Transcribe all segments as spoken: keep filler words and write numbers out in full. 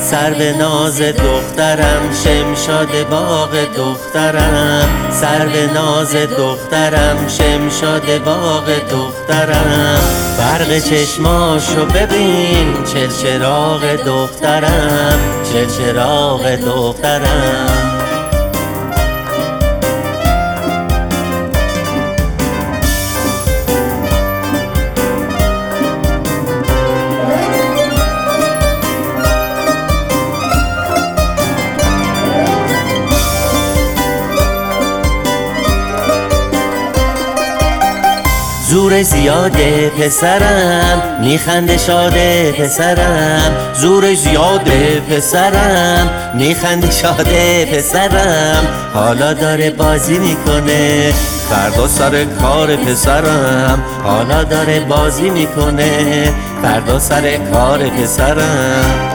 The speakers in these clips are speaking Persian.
سر به ناز دخترم، شمشاد باغ دخترم. سر به ناز دخترم، شمشاد باغ دخترم. برق چشماشو ببین، چه چراغ دخترم، چه چراغ دخترم. زور زیاده پسرم، میخنده شاده پسرم. زور زیاده پسرم، میخنده شاده پسرم. حالا داره بازی میکنه، فردا سر کار پسرم. حالا داره بازی میکنه، فردا سر کار پسرم.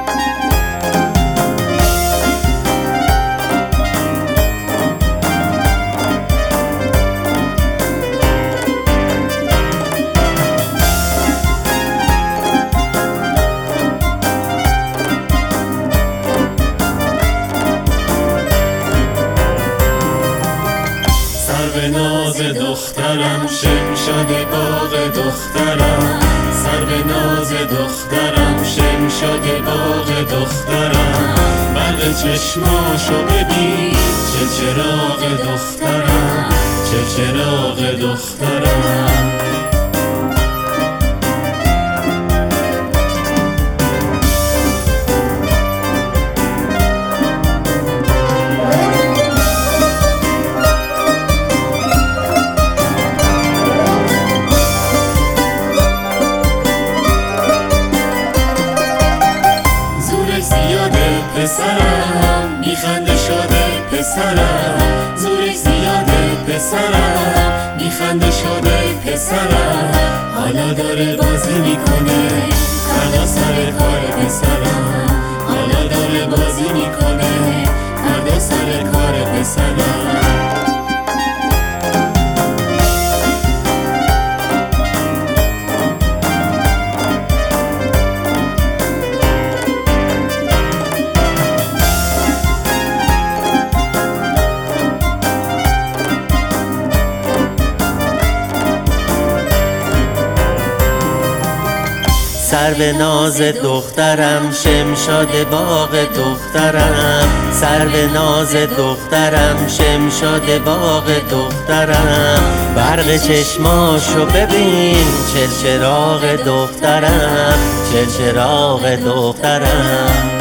سر به ناز دخترم، شمشاد باغ دخترم. سر به ناز دخترم، شمشاد باغ دخترم. برق چشماشو ببین، چه چراغ دخترم، چه چراغ دخترم. پسرم میخنده شاده پسرم. زورش زیاده پسرم، میخنده شاده پسرم. حالا داره بازی میکنه، فردا سر کار پسرم. حالا داره بازی میکنه، فردا سر کار پسرم. سر به ناز دخترم، شمشاد باغ دخترم. سر به ناز دخترم، شمشاد باغ دخترم. برق چشماشو ببین، چه چراغ دخترم، چه چراغ دخترم.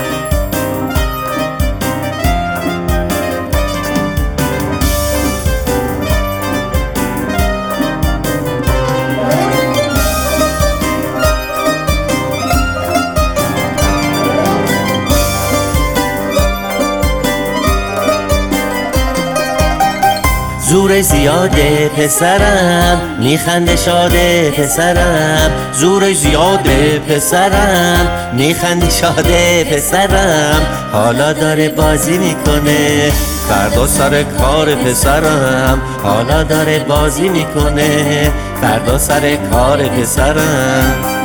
زور زیاده پسرم، میخنده شاده پسرم. زور زیاده پسرم، میخنده شاده پسرم. حالا داره بازی میکنه، فردا سر کار پسرم. حالا داره بازی میکنه، فردا سر کار پسرم.